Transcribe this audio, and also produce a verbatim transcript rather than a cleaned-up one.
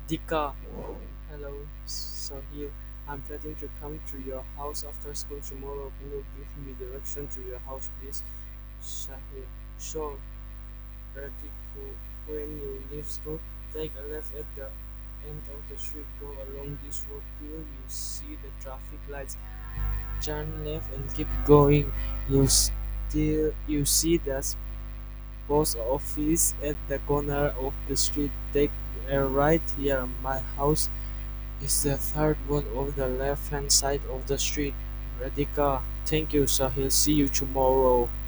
Dika, hello, Sahil. I'm planning to come to your house after school tomorrow. Can you give me direction to your house, please? Sahil, sure. Radhika, when you leave school, take a left at the end of the street. Go along this road till you see the traffic lights. Turn left and keep going. You still you see the post office at the corner of the street. Take a right here. My house is the third one on the left hand side of the street. Radhika, thank you, Sahil. See you tomorrow.